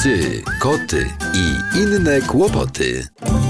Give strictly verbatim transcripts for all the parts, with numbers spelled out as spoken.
Psy, koty i inne kłopoty.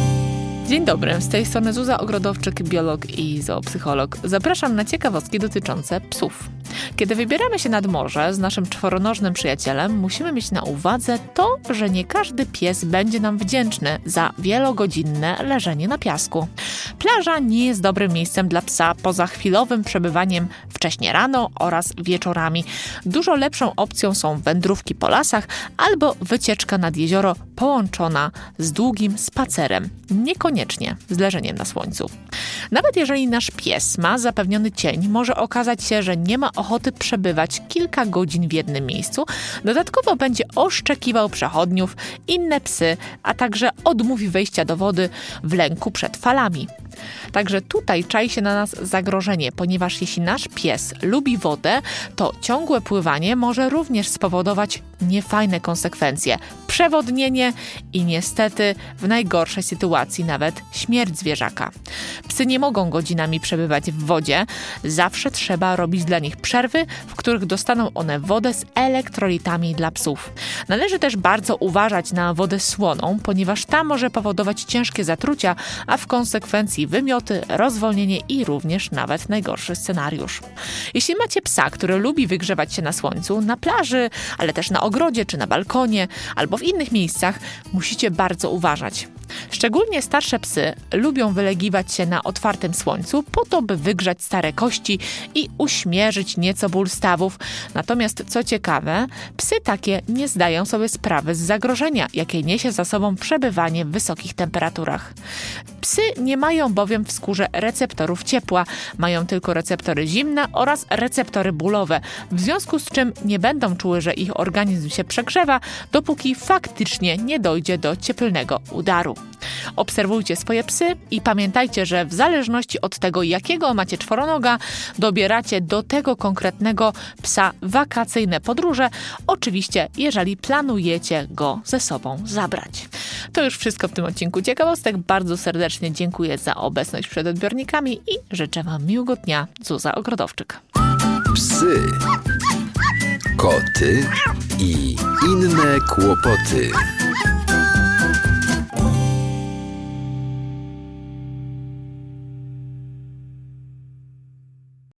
Dzień dobry, z tej strony Zuza Ogrodowczyk, biolog i zoopsycholog. Zapraszam na ciekawostki dotyczące psów. Kiedy wybieramy się nad morze z naszym czworonożnym przyjacielem, musimy mieć na uwadze to, że nie każdy pies będzie nam wdzięczny za wielogodzinne leżenie na piasku. Plaża nie jest dobrym miejscem dla psa poza chwilowym przebywaniem wcześnie rano oraz wieczorami. Dużo lepszą opcją są wędrówki po lasach albo wycieczka nad jezioro połączona z długim spacerem, niekoniecznie z leżeniem na słońcu. Nawet jeżeli nasz pies ma zapewniony cień, może okazać się, że nie ma ochoty przebywać kilka godzin w jednym miejscu. Dodatkowo będzie oszczekiwał przechodniów, inne psy, a także odmówi wejścia do wody w lęku przed falami. Także tutaj czai się na nas zagrożenie, ponieważ jeśli nasz pies lubi wodę, to ciągłe pływanie może również spowodować niefajne konsekwencje, przewodnienie i niestety w najgorszej sytuacji nawet śmierć zwierzaka. Psy nie mogą godzinami przebywać w wodzie, zawsze trzeba robić dla nich przerwy, w których dostaną one wodę z elektrolitami dla psów. Należy też bardzo uważać na wodę słoną, ponieważ ta może powodować ciężkie zatrucia, a w konsekwencji wymioty, rozwolnienie i również nawet najgorszy scenariusz. Jeśli macie psa, który lubi wygrzewać się na słońcu, na plaży, ale też na ogrodzie czy na balkonie, albo w innych miejscach, musicie bardzo uważać. Szczególnie starsze psy lubią wylegiwać się na otwartym słońcu po to, by wygrzać stare kości i uśmierzyć nieco ból stawów. Natomiast co ciekawe, psy takie nie zdają sobie sprawy z zagrożenia, jakie niesie za sobą przebywanie w wysokich temperaturach. Psy nie mają bowiem w skórze receptorów ciepła, mają tylko receptory zimna oraz receptory bólowe, w związku z czym nie będą czuły, że ich organizm się przegrzewa, dopóki faktycznie nie dojdzie do cieplnego udaru. Obserwujcie swoje psy i pamiętajcie, że w zależności od tego, jakiego macie czworonoga, dobieracie do tego konkretnego psa wakacyjne podróże, oczywiście jeżeli planujecie go ze sobą zabrać. To już wszystko w tym odcinku ciekawostek. Bardzo serdecznie dziękuję za obecność przed odbiornikami i życzę Wam miłego dnia. Zuza Ogrodowczyk. Psy, koty i inne kłopoty.